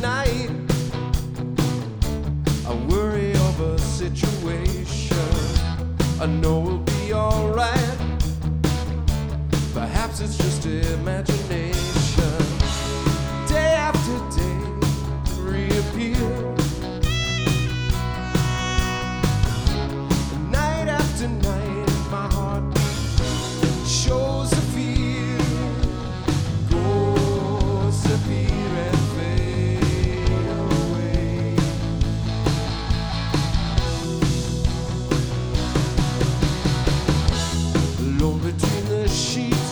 night. I worry over situation. I know we'll be alright. Perhaps it's just imagination. Day after day, reappear. Night after night, my heart shows the fear. Goes disappear and fade away. Alone between the sheets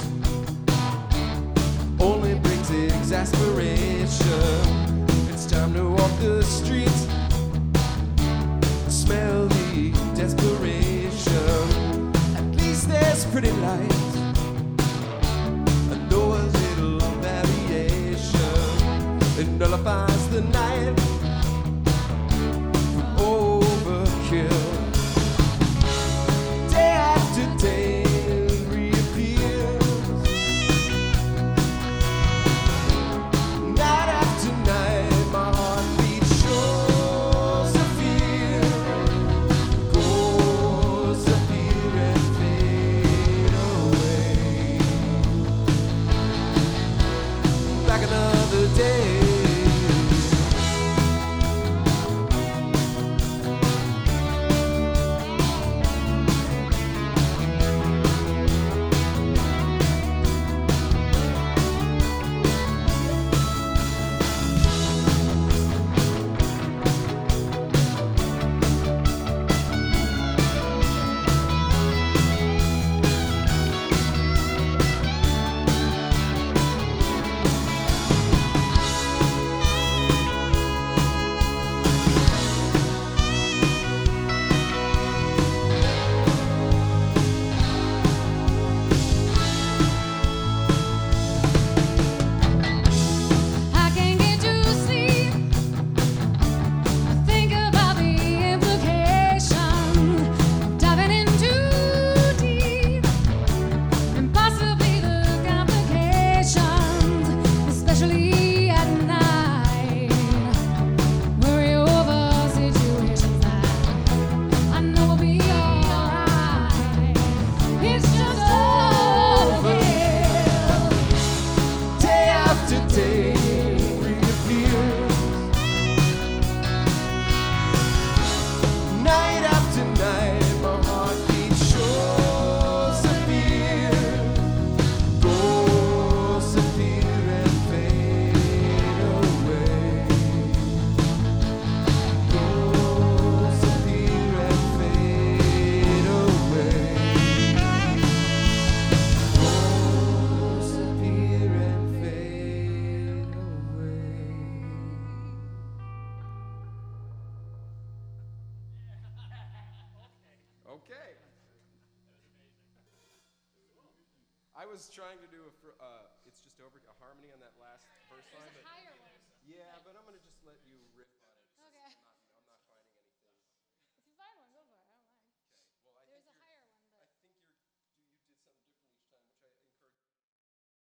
only brings exasperation. It's time to walk the streets, smell the desperation. At least there's pretty lights, I know a little variation. It nullifies the night from overkill. Day after day reappears. Night after night, my heartbeat shows the fear. Goes appear and fade away. Like another day. I can't get to sleep. I think about the implications of diving in too deep, and possibly the complications, especially at night. Worry over situations that I know will be alright. It's just overkill. Day after day reappears. Night after night, my heartbeat shows the fear. Goes appear and fade away. Goes appear and fade away. Goes appear and fade away. Okay. I was trying to do it's just over a harmony on that last verse line, but